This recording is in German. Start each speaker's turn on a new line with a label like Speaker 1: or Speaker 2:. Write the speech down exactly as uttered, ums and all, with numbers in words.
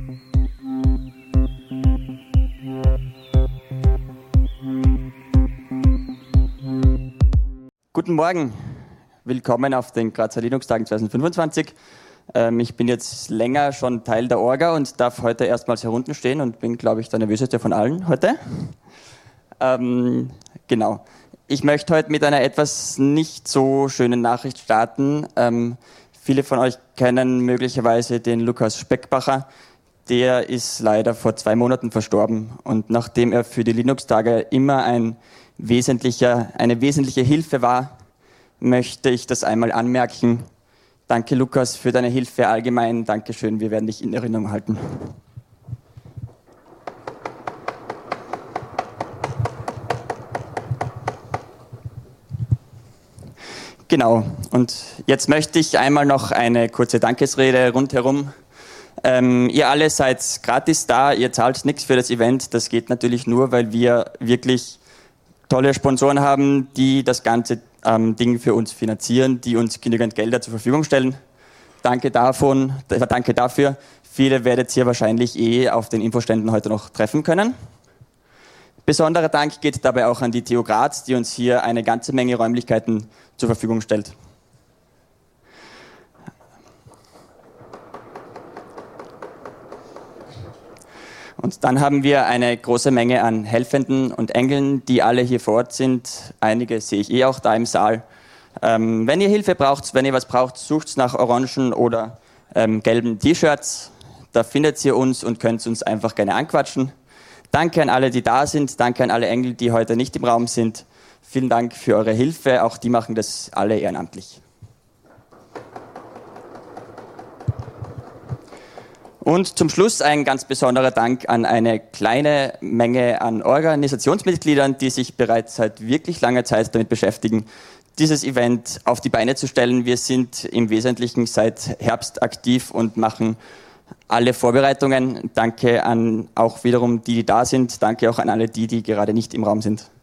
Speaker 1: Guten Morgen, willkommen auf den Grazer Linux-Tagen zwanzig fünfundzwanzig. Ähm, ich bin jetzt länger schon Teil der Orga und darf heute erstmals herunten stehen und bin, glaube ich, der nervöseste von allen heute. Ähm, genau. Ich möchte heute mit einer etwas nicht so schönen Nachricht starten. Ähm, viele von euch kennen möglicherweise den Lukas Speckbacher. Der ist leider vor zwei Monaten verstorben und nachdem er für die Linux-Tage immer ein wesentlicher, eine wesentliche Hilfe war, möchte ich das einmal anmerken. Danke, Lukas, für deine Hilfe allgemein. Dankeschön, wir werden dich in Erinnerung halten. Genau, und jetzt möchte ich einmal noch eine kurze Dankesrede rundherum. Ähm, ihr alle seid gratis da, ihr zahlt nichts für das Event. Das geht natürlich nur, weil wir wirklich tolle Sponsoren haben, die das ganze ähm, Ding für uns finanzieren, die uns genügend Gelder zur Verfügung stellen. Danke davon, äh, danke dafür. Viele werdet ihr wahrscheinlich eh auf den Infoständen heute noch treffen können. Besonderer Dank geht dabei auch an die T U Graz, die uns hier eine ganze Menge Räumlichkeiten zur Verfügung stellt. Und dann haben wir eine große Menge an Helfenden und Engeln, die alle hier vor Ort sind. Einige sehe ich eh auch da im Saal. Ähm, wenn ihr Hilfe braucht, wenn ihr was braucht, sucht nach orangen oder ähm, gelben T-Shirts. Da findet ihr uns und könnt uns einfach gerne anquatschen. Danke an alle, die da sind. Danke an alle Engel, die heute nicht im Raum sind. Vielen Dank für eure Hilfe. Auch die machen das alle ehrenamtlich. Und zum Schluss ein ganz besonderer Dank an eine kleine Menge an Organisationsmitgliedern, die sich bereits seit wirklich langer Zeit damit beschäftigen, dieses Event auf die Beine zu stellen. Wir sind im Wesentlichen seit Herbst aktiv und machen alle Vorbereitungen. Danke an auch wiederum die, die da sind. Danke auch an alle die, die gerade nicht im Raum sind.